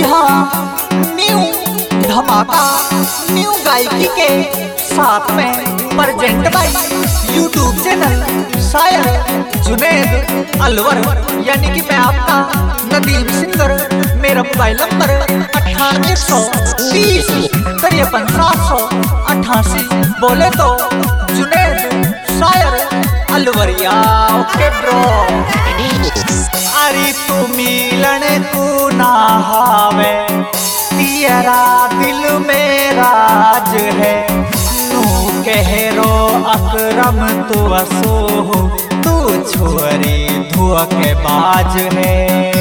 हाँ न्यू धमाका न्यू गायकी के साथ में प्रेजेंट बाई यूट्यूब चैनल शायर जुनेद अलवर, यानी कि मैं आपका नदीम सिंगर। मेरा मोबाइल नंबर 9830 53 बोले तो जुनेद शायर अलवरिया। Okay bro. अरे तू मिलन तू ना हावे, तेरा दिल में राज है। तू कह रो अकरम तू असो, तू छोरी धुआ के बाज है।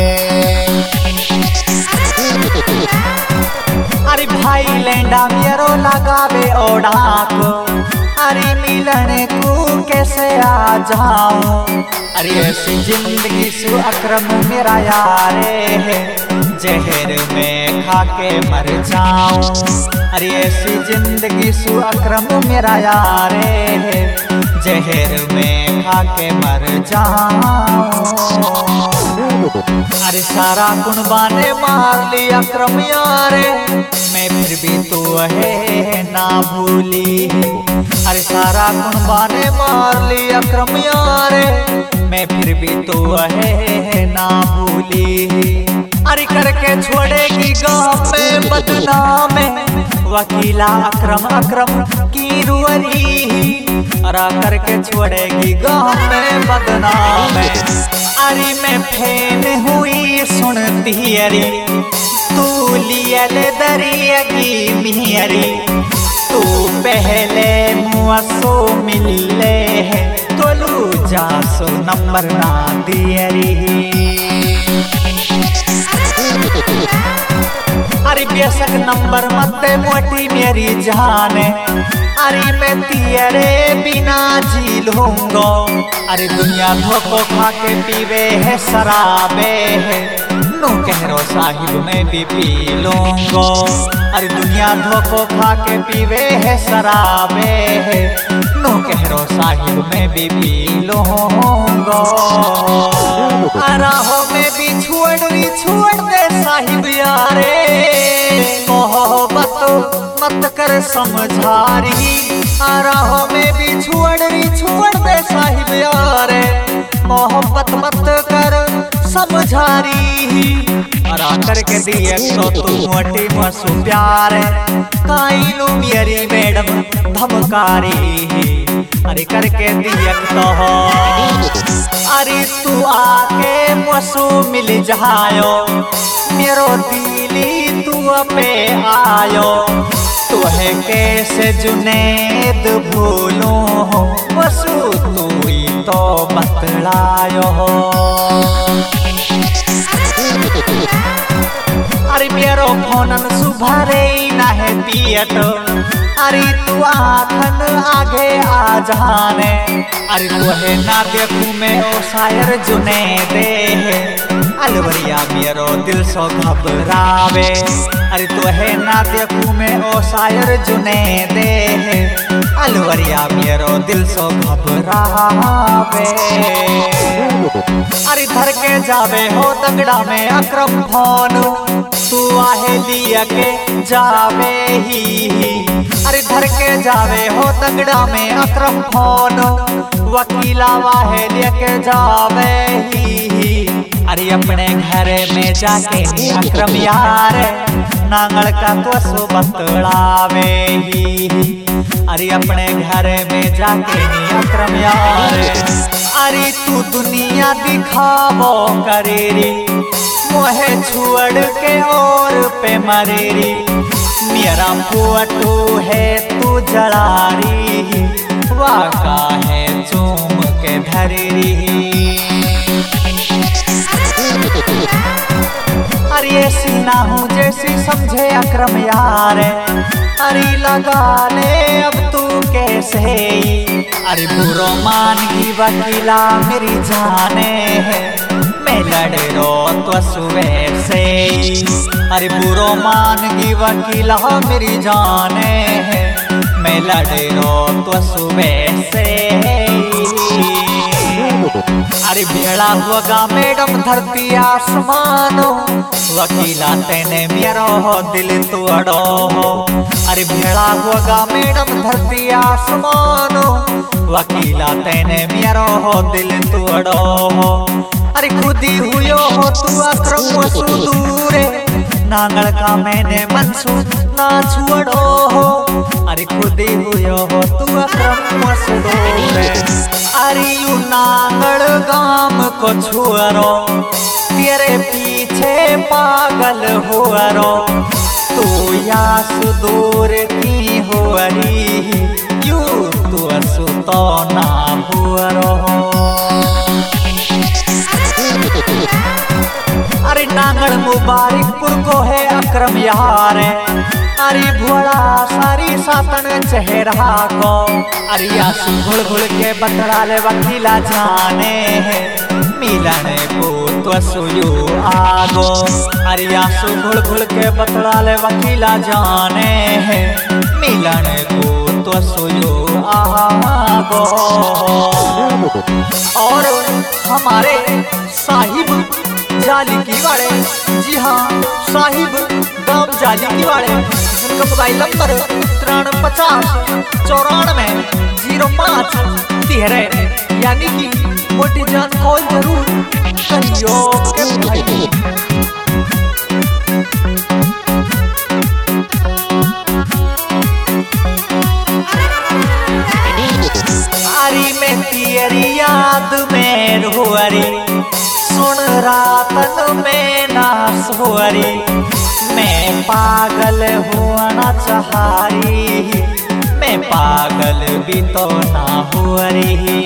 अरे भाई लेंडा मेरो लगावे ओढ़ाक, अरे मिलन को कैसे आ जाऊं। अरे ऐसी जिंदगी सु अकरम मेरा यारे है, जहर में खा के मर जाऊं। अरे ऐसी जिंदगी सु अकरम मेरा यारे है, जहर में खा के मर जाऊं। अरे सारा कुर्बाने मार ली अकरम यारे, मैं फिर भी तो है ना भूली। अरे सारा कुर्बाने मार ली अकरम यारे, मैं फिर भी तो है ना भूली। अरे करके छोड़ेगी गाँव में बदनाम, वकीला अकरम अकरम की रुअरी। अरा करके छोड़ेगी गाँव में बदनाम। अरे मैं फैन हुई सुनती अरी, तू लियल दरिया की मिहरी। तू पहले मुआसो मिले है, तो लू जासो नंबर ना दियरी। अरे बेशक नंबर मत मोटी मेरी जाने, अरे मैं तेरे बिना जी लूंगा। अरे दुनिया धोखो खा के पीवे है शराबे है, नो कह रो साहिब मैं भी पी लूंगा। अरे दुनिया धोखो खा के पीवे है शराबे है, नो कह रो साहिब मैं भी पी लूंगा। राहों में भी छोड़ दे साहिब यारे, मोहब्बत मत कर समझारी। राहों में भी छोड़ दे साहिब यारे, मोहब्बत मत कर समझारी। अरा करके दिए तो तू मोटी मसू प्यार, काइलू मेरी मैडम धमकारी। अरे करके दिए तो अरे तू आके मसू मिल जायो, मेरो दिली तू पे आयो। तू है कैसे जुनेद भूलूं, मसू तू ही तो बतलायो। अरे मेरो फोनन सुभरे ना है पियट, अरे तू आखन आगे आ जाने। अरे तू है ना देखूं मैं ओ शायर जुनेदे है, अलवरिया मेरो दिल सो घबरावे। अरे तू है ना देखूं मैं ओ शायर जुनेदे है, अलवरिया मेरो दिल सो घबरावे। अरे धर के जावे हो तगड़ा में अकरम फोन, तू आहे लिया के जावे ही। अरे धर के जावे हो तगड़ा में अकरम फोन, वकीला वाहे लेके जावे ही। अरे अपने घर में जाके अकरम यार, नांगल का तो सो बतलावे ही। अरे अपने घर में जाके अकरम यार, अरे तू दुनिया दिखावो करेरी, मोहे छुअड़ के और पे मरेरी। मेरा फोटो है तू जलारी, वाका है चूम के धरेरी। अरे ऐसी ना हूँ जैसी समझे अकरम यार, अरे लगा ले अब तू कैसे। अरे बुरो मान की वकीला मेरी जाने है, मैं लड़ रो तो सुबह से। अरे बुरो मान की वकीला मेरी जाने है, मैं लड़ रो तो सुबह से। अरे भेड़ा होगा मैडम धरती आसमानो, वकीला तेने मेरो दिल तोड़ो हो। अरे भेड़ा होगा मैडम धरती आसमानो, वकीला तेने मेरो दिल तोड़ो हो। अरे खुदी हुयो हो तू अक्रम सुदूरे, नांगल का मैंने मनसू ना छोड़ो हो। अरे खुदी हुयो हो तू अक्रम सुदूरे। अरे यू नांगल गाम को छुअरो, तेरे पीछे पागल हो रो। तू या सुदूर की हो री, यू तू सुतो ना हो रो। अरे नांगल मुबारकपुर को है अक्रम यार, अरे भोला सारी सातन चेहरा को। अरे आंसू घुल घुल के बतला ले वकीला जाने है, मिलन को तो सुयो आगो। अरे आंसू घुल घुल के बतला ले वकीला जाने है, मिलन को तो सुयो आगो। और हमारे साहिब जाली की वाले, जी हाँ साहिब गांव जाली की वाले, जिनका मोबाइल नंबर 93509405 13, यानी कि मोटी जान कॉल जरूर करियो के भाई। अरे मैं तेरी याद में रोहरी, सुन रातन में ना सोहरी। मैं पागल होना चाहरी, मैं पागल भी तो ना हो रही।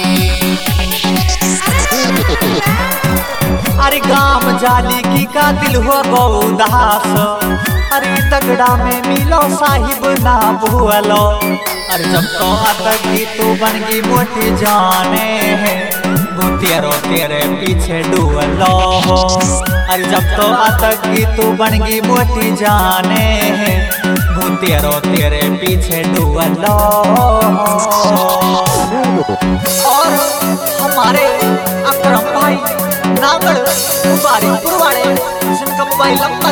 अरे गाम जाली की का दिल हो गो उदास, अरे तगड़ा में मिलो साहिब ना भूलो। अरे जब तो अतकी तू बन गई मोटी जाने है, तेरो तेरे पीछे डूलो हो। अरे जब तो अतकी तू बन गई मोटी जाने है, तेरो तेरे पीछे डूलो। और हमारे अकरम भाई नांगल मुबारकपुर वाले, जिनका मोबाइल नंबर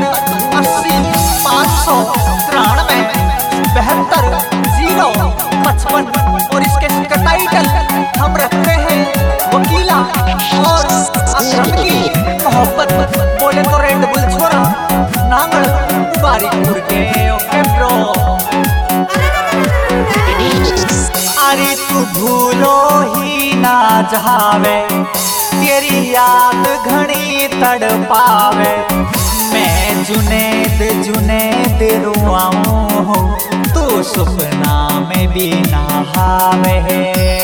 80 593 72 और इसके टाइटल हम रखते हैं वकीला और अकरम की मोहब्बत। बोले तो रेड बुल छोरा नांगल मुबारकपुर के ओके ब्रो। अरे तू भूलो ही ना जावे, तेरी याद घनी तड़पावे। मैं जुनेद जुनेद रुआऊं, तू सपना में भी ना हावे।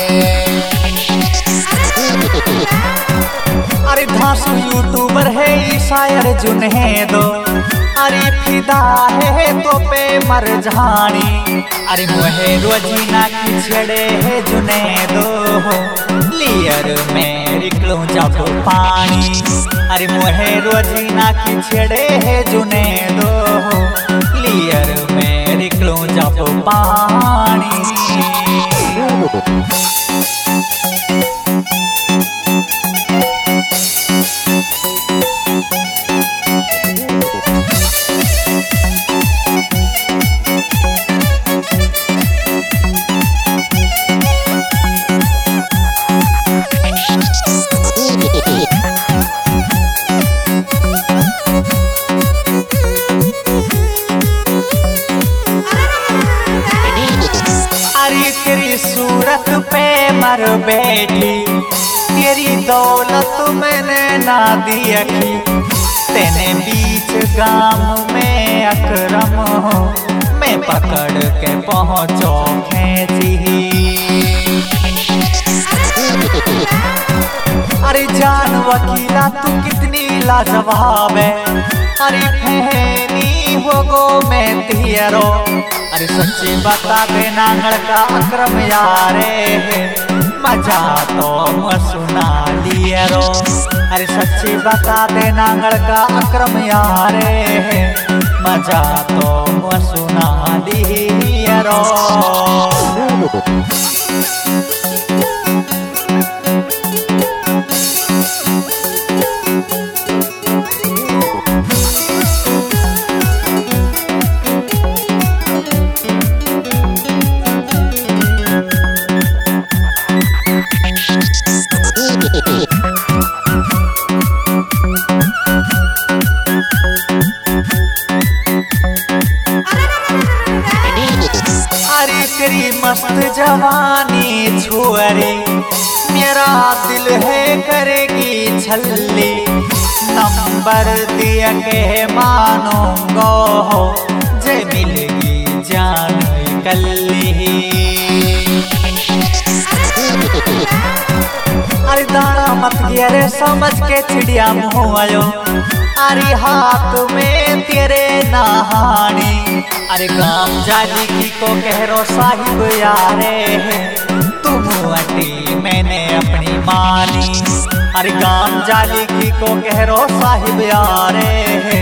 अरे धांसू यूट्यूबर है ये शायर जुनेदो, अरे फिदा है तो पे मर जानी। अरे मोहे रोजीना की छेड़े है जुनेदो, लियर में निकलूं जब पानी। अरे मोहे रोजीना की छेड़े है जुनेदो, लियर में निकलूं जब पानी। सूरत पे मर बैठी, तेरी दौलत मैंने ना देखी। तेने बीच गांव में अकरम हो, मैं पकड़ के पहुंचो खेची। अरे जान वकीला तू कितनी लाजवाब है, अरे फहनी हो गो मैं तेरो। अरे सच्ची बता दे नांगल का अकरम यारे, मजा तो सुना लिया रो। अरे सच्ची बता दे नांगल का अकरम यारे, मजा तो सुना लिया रो। मस्त जवानी छुअरे, मेरा दिल है करेगी छल्ली, नंबर दिया के मानूंगो हो, जे मिलेगी जान कल्ली। अरे दाना मत गिया रे समझ के चिड़िया मुँह आयो, अरे हाथ में तेरे नहानी। अरे काम जाली की को कह रो साहिब यारे, तुम अटी मैंने अपनी मानी। अरे काम जाली की को कह रो साहिब यारे,